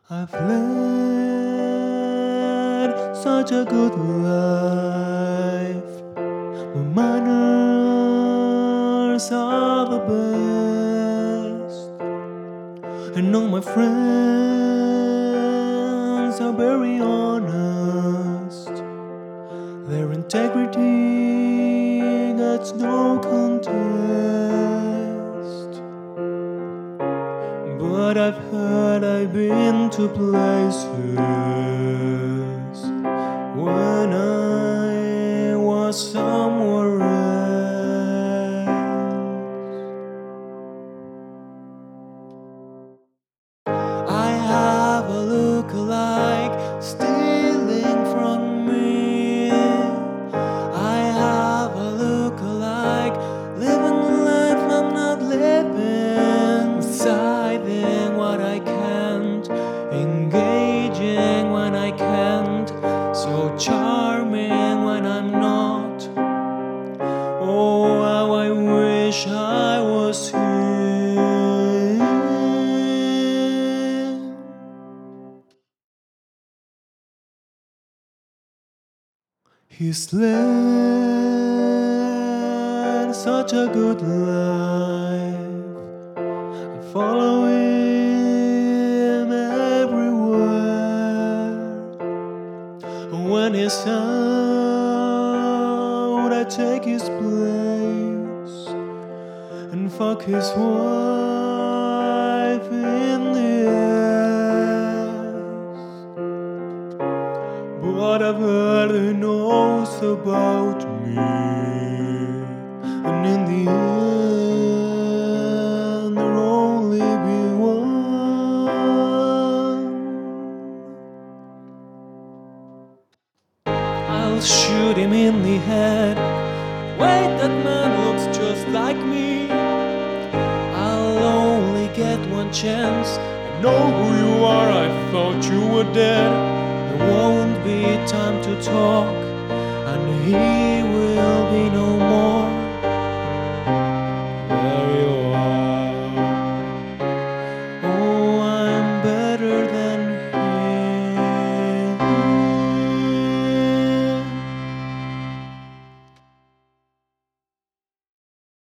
I've led such a good life. My manners are the best, and all my friends are very honest. Their integrity gets no contest. But I've heard I've been to places when I was somewhere else. I have a look-alike stealing from me. I have a look-alike living the life I'm not living, deciding what I can't, engaging when I can't, so charming when I'm not. Oh, how I wish I was here. He's led such a good life. I follow him everywhere. When he's out, I take his place and fuck his wife in the ass. But I've heard he knows about me, and in the end there'll only be one. I'll shoot him in the head. Wait, that man looks just like me. I'll only get one chance. I know who you are, I thought you were dead. There won't be time to talk, and he will be no more.